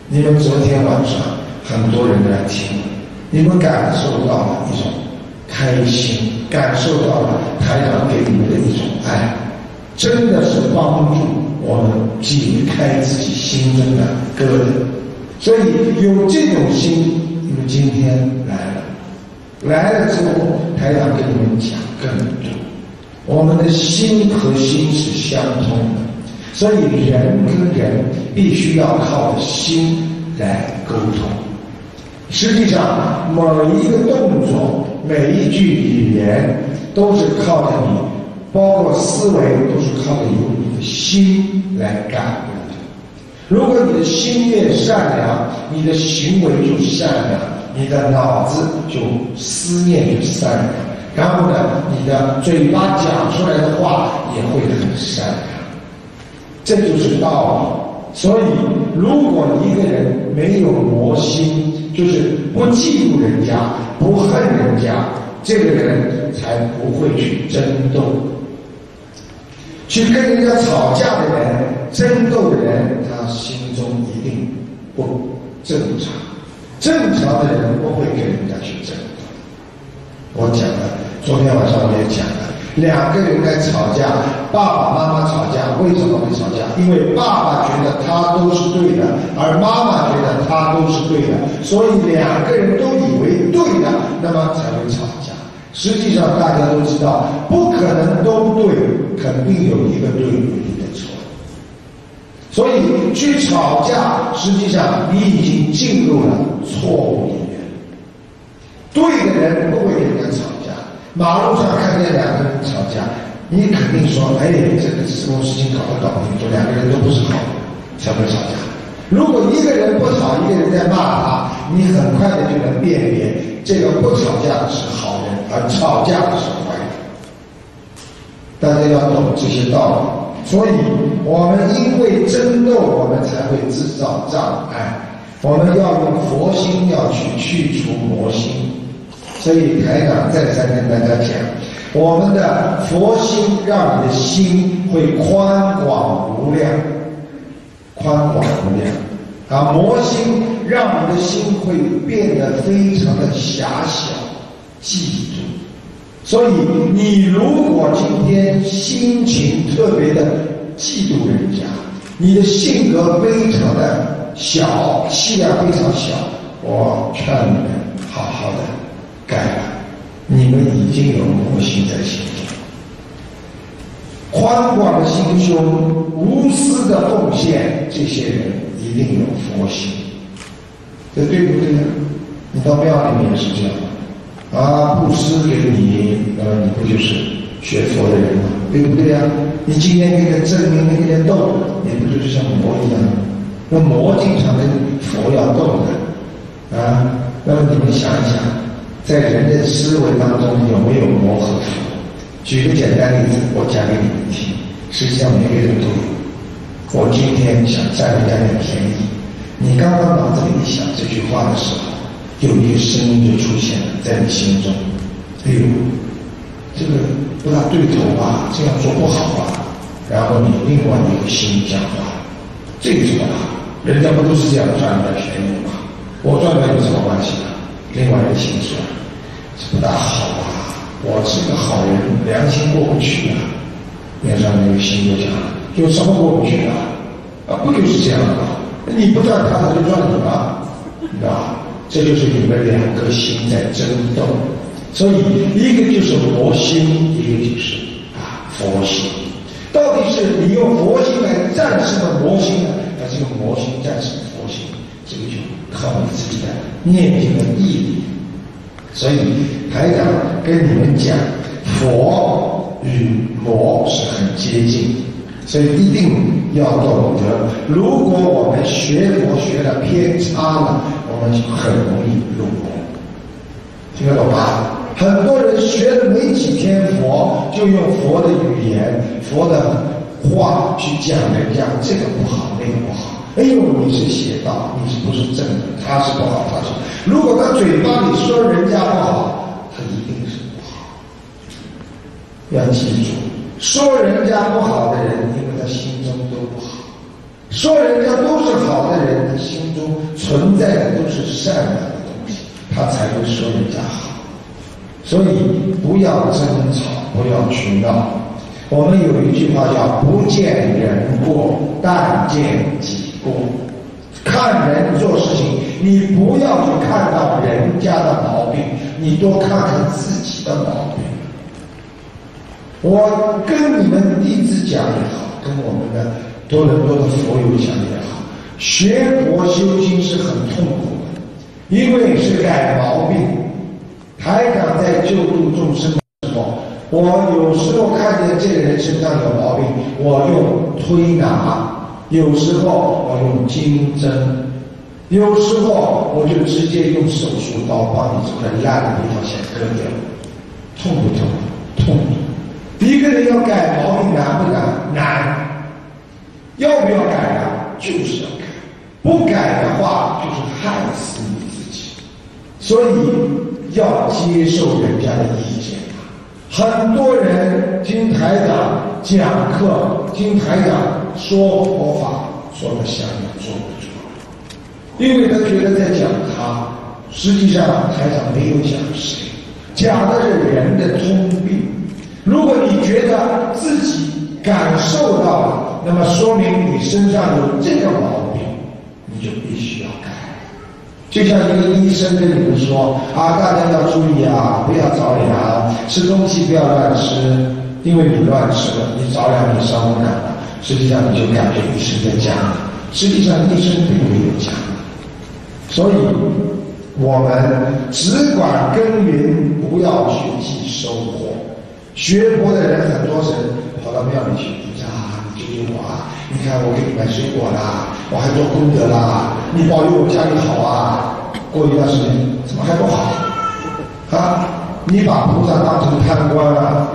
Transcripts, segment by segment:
你们昨天晚上很多人来听，你们感受到了一种开心，感受到了台长给你们的一种爱，真的是帮助我们解开自己心中的疙瘩。所以有这种心，你们今天来了之后，台长跟你们讲更多。我们的心和心是相通的，所以人跟人必须要靠着心来沟通。实际上每一个动作，每一句语言都是靠着你，包括思维都是靠着由你的心来感悟的。如果你的心越善良，你的行为就善良，你的脑子就思念就善良，然后呢，你的嘴巴讲出来的话也会很善良，这就是道理。所以如果一个人没有魔心，就是不嫉妒人家，不恨人家，这个人才不会去争斗。去跟人家吵架的人，争斗的人，他心中一定不正常。正常的人不会跟人家去争斗。我讲了，昨天晚上我也讲了，两个人在吵架，爸爸妈妈吵架，为什么会吵架？因为爸爸觉得他都是对的，而妈妈觉得他都是对的，所以两个人都以为对的，那么才会吵架。实际上大家都知道，不可能都对，肯定有一个对，有一个错。所以去吵架，实际上你已经进入了错误里面。对的人不会跟人家吵架，马路上看见两个人吵架，你肯定说，哎，这个什么事情搞不定，就两个人都不是好人，才会吵架。如果一个人不吵，一个人在骂他，你很快的就能辨别这个不吵架的是好人，而吵架的是坏人。大家要懂这些道理。所以我们因为争斗，我们才会制造障碍。我们要用佛心，要去除魔心。所以台长再三跟大家讲，我们的佛心让你的心会宽广无量，宽广无量。啊，魔心让你的心会变得非常的狭小、嫉妒。所以你如果今天心情特别的嫉妒人家，你的性格非常的小，气量非常小，我劝你们好好的改了，你们已经有魔心在心中。宽广的心胸，无私的奉献，这些人一定有佛心，这对不对呀？你到庙里面也是这样啊，布施给你，你不就是学佛的人吗？对不对呀？你今天跟人争，明天跟人斗，你不就是像魔一样？那魔经常跟佛要斗的啊。那么你们想一想，在人的思维当中有没有魔和佛？举个简单例子，我讲给你们听。实际上每个人都有。我今天想占人家点便宜，你刚刚脑子里一想这句话的时候，有一个声音就出现了在你心中，哎呦，这个不大对头吧，这样做不好吧。然后你另外一个心讲话，这个什么好？人家不都是这样赚人家便宜吗？我赚的有什么关系啊？另外一个心说，这不大好啊，我是个好人，良心过不去啊。边上那个心就讲，有什么过不去啊？不就是这样的吗？你不赚他，他就赚你了，你知道吧？这就是你们两个心在争斗。所以一个就是魔心，一个就是佛心。到底是你用佛心来战胜了魔心呢，还是用魔心战胜佛心？这个就靠你自己的念经的毅力。所以台长跟你们讲，佛与魔是很接近，所以一定要懂得，如果我们学佛学的偏差了，我们就很容易入魔。听得懂吧？很多人学了没几天佛，就用佛的语言、佛的话去讲人家，这个不好，那个不好。哎呦，你是邪道，你是不是正的？他是不好，他是。如果他嘴巴里说人家不好，他一定是不好。要记住，说人家不好的人，因为他心中都不好；说人家都是好的人，他心中存在的都是善良的东西，他才会说人家好。所以不要争吵，不要去闹。我们有一句话叫不见人过，但见己过。看人做事情，你不要去看到人家的毛病，你多看看自己的毛病。我跟你们弟子讲也好，跟我们的多伦多的佛友讲也好，学佛修心是很痛苦的，因为是改毛病。台长在救度众生的时候，我有时候看见这个人身上有毛病，我用推拿，有时候我用经针，有时候我就直接用手术刀把你这块烂的地方先割掉。痛不痛？痛。一个人要改毛病难不难？难。要不要改啊？就是要改。不改的话，就是害死你自己。所以要接受人家的意见。很多人听台长讲课，听台长说佛法，说的像也做不出来，因为他觉得在讲他，实际上台长没有讲谁，讲的是人的通病。如果你觉得自己感受到了，那么说明你身上有这个毛病，你就必须要改。就像一个医生跟你们说啊，大家要注意啊，不要着凉，吃东西不要乱吃，因为你乱吃了，你着凉你伤风感冒，实际上你就感觉医生在讲你，实际上医生并没有讲你。所以我们只管耕耘，不要去计收获。学佛的人很多人跑到庙里去，啊，你救救我啊！你看我给你买水果啦，我还做功德啦，你保佑我家里好啊！过一段时间怎么还不好？啊，你把菩萨当成贪官啊！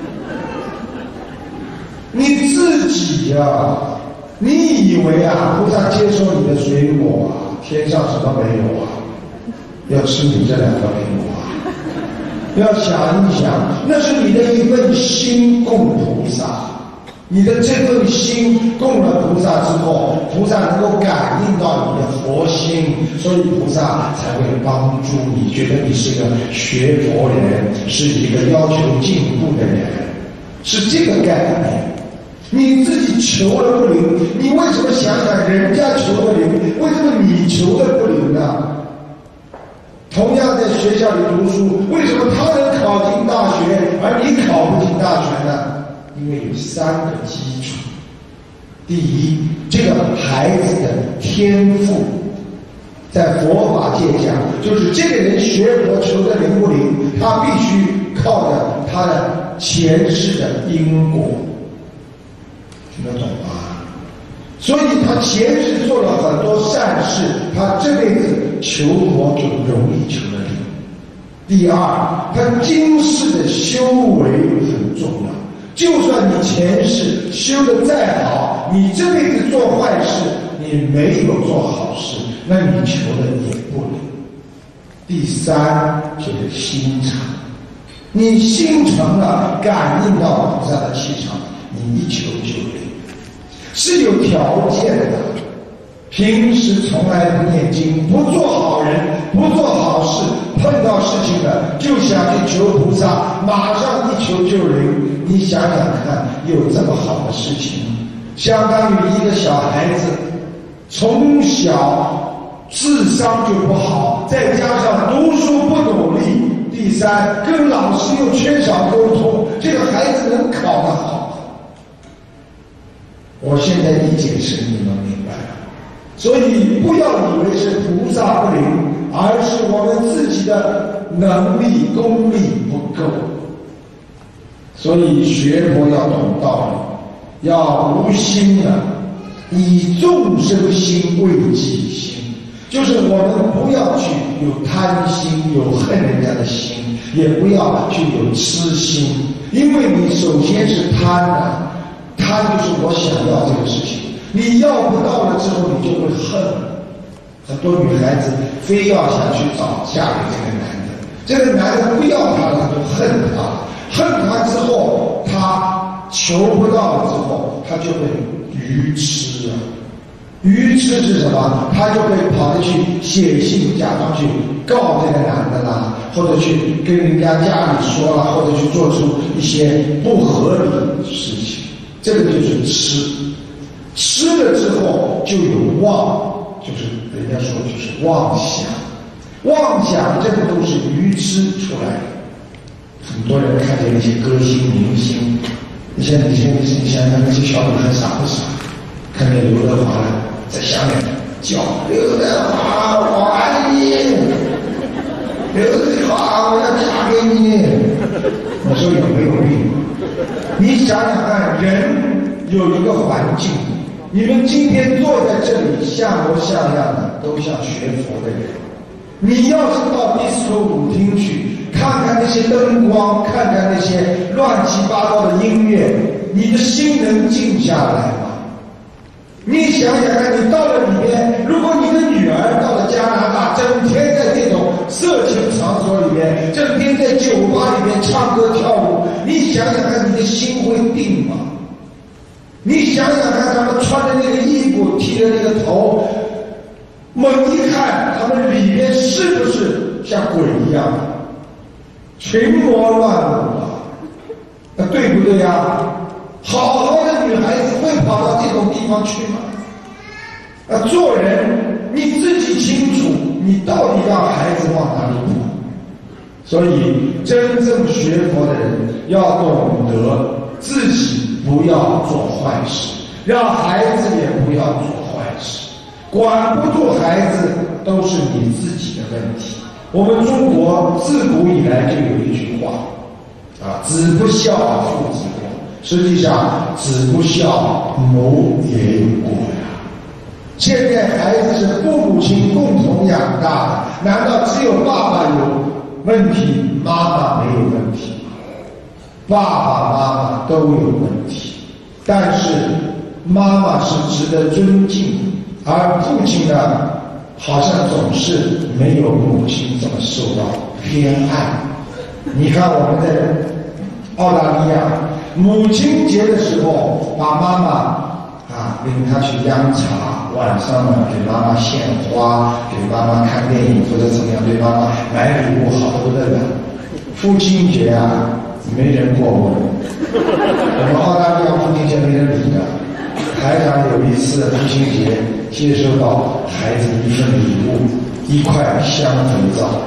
你自己呀，你以为啊，菩萨接受你的水果啊，天上什么没有啊？要吃你这2个苹果啊！要想一想，那是你的一份心供菩萨，你的这份心供了菩萨之后，菩萨能够感应到你的佛心，所以菩萨才会帮助你，觉得你是个学佛人，是一个要求进步的人，是这个概念。你自己求了不灵，你为什么想想人家求的灵，为什么你求的不灵呢？同样在学校里读书，为什么他能考进大学，而你考不进大学呢？因为有3个基础。第一，这个孩子的天赋，在佛法界讲，就是这个人学佛求的灵不灵，他必须靠着他的前世的因果。听得懂吗？所以他前世做了很多善事，他这辈子求佛就容易求得灵。第二，他今世的修为很重要，就算你前世修得再好，你这辈子做坏事，你没有做好事，那你求的也不灵。第三就是心诚，你心诚了，感应到菩萨的气场，你一求就灵。是有条件的，平时从来不念经，不做好人，不做好事，碰到事情了就想去求菩萨，马上一求就灵。你想想看，有这么好的事情，相当于一个小孩子从小智商就不好，再加上读书不努力，第三跟老师又缺少沟通，这个孩子能考得好？我现在一解释你们明白了，所以不要以为是菩萨不灵，而是我们自己的能力功力不够。所以学佛要懂道理，要无心的，以众生心为己心，就是我们不要去有贪心，有恨人家的心，也不要去有痴心，因为你首先是贪的。贪就是我想要这个事情，你要不到了之后，你就会恨。很多女孩子非要想去嫁给这个男的，这个男的不要她了，她就恨他，恨他之后，他求不到了之后，他就会愚痴啊。 愚痴是什么？他就会跑着去写信，假装去告这个男的啦，或者去跟人家家里说了，或者去做出一些不合理的事情。这个就是痴。吃了之后就有妄，就是人家说就是妄想。妄想这个都是愚痴出来的。很多人看见那些歌星明星，你想想那些小女孩傻不傻？看见刘德华了，在下面叫刘德华我爱你，刘德华我要嫁给你。我说有没有病？你想想看，人有一个环境，你们今天坐在这里像模像样的，都像学佛的人。你要是到disco舞厅去，看看那些灯光，看看那些乱七八糟的音乐，你的心能静下来吗？你想想看，你到了里面，如果你的女儿到了加拿大，整天在这种色情场所里面，整天在酒吧里面唱歌跳舞，你想想看，你的心会定吗？你想想看，他们穿的那个衣服，剃的那个头，猛一看，他们里面是不是像鬼一样的群魔乱舞啊？对不对呀？好好的女孩子会跑到这种地方去吗？做人你自己清楚，你到底让孩子往哪里跑？所以真正学佛的人要懂得自己不要做坏事，让孩子也不要做坏事。管不住孩子都是你自己的问题。我们中国自古以来就有一句话子不孝父之过。实际上子不孝母也有过呀。现在孩子是父母亲共同养大的，难道只有爸爸有问题，妈妈没有问题吗？爸爸妈妈都有问题，但是妈妈是值得尊敬，而父亲呢，好像总是没有母亲这么受到偏爱。你看我们在澳大利亚，母亲节的时候，把妈妈领她去央茶，晚上呢给妈妈献花，给妈妈看电影或者怎么样，对妈妈买礼物，好得不得了。父亲节没人过问，我们澳大利亚父亲节没人理的。台长有一次父亲节接收到孩子一份礼物，1块香肥皂。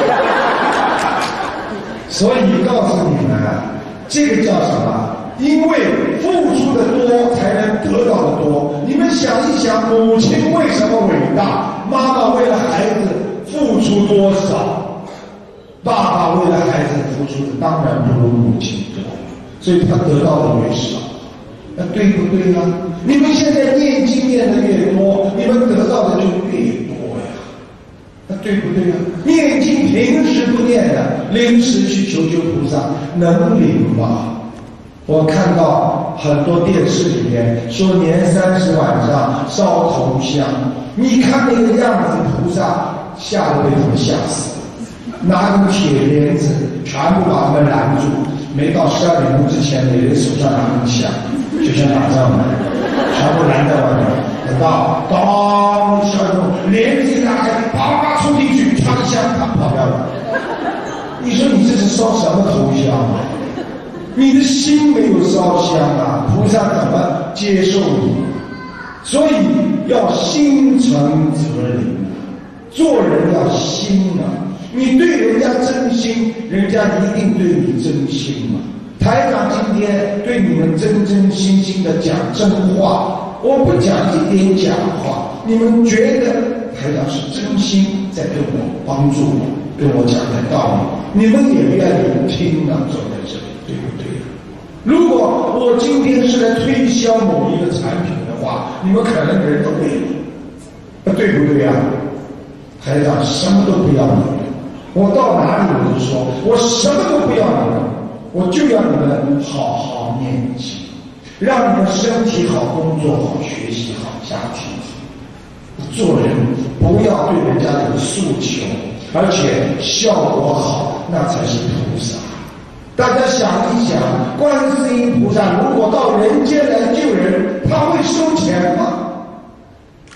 所以告诉你们这个叫什么？因为付出的多才能得到的多。你们想一想，母亲为什么伟大？妈妈为了孩子付出多少？爸爸为了孩子付出的当然不如母亲多，所以他得到的越少。对不对呀？你们现在念经念的越多，你们得到的就越多呀。对不对呀？念经平时不念的，临时去求求菩萨，能灵吗？我看到很多电视里面说年30晚上烧头香，你看那个样子，菩萨吓得被他们吓死了，拿根铁链子全部把他们拦住，没到12点钟之前，每人手上拿根香，就像打仗的，全部拦在外面。等到当12点钟，帘子一拉开，啪啪冲进去，插一香，他跑掉了。你说你这是烧什么头香啊？你的心没有烧香啊，菩萨怎么接受你？所以要心诚则灵，做人要心啊。你对人家真心，人家一定对你真心嘛。台长今天对你们真真心心的讲真话，我不讲一点假话，你们觉得台长是真心在跟我帮助我，跟我讲的道理，你们也愿意听啊，坐在这里，对不对？如果我今天是来推销某一个产品的话，你们可能人都没有，对不对呀？台长什么都不要你们，我到哪里我就说，我什么都不要你们，我就要你们好好念经，让你们身体好，工作好，学习好，家庭好。做人不要对人家有诉求，而且效果好，那才是菩萨。大家想一想，观世音菩萨如果到人间来救人，他会收钱吗？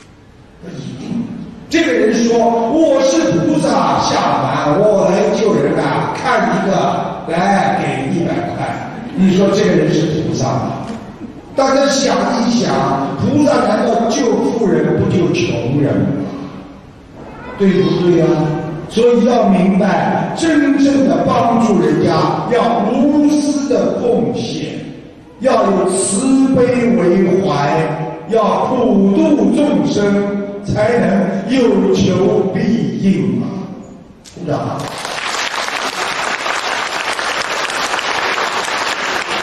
这个人说我是菩萨下凡，我来救人啊，看一个来给100块，你说这个人是菩萨吗？大家想一想，菩萨难道救富人不救穷人吗？对不对啊？所以要明白，真正的帮助人家要无私的奉献，要有慈悲为怀，要普度众生，才能有求必应啊！鼓掌。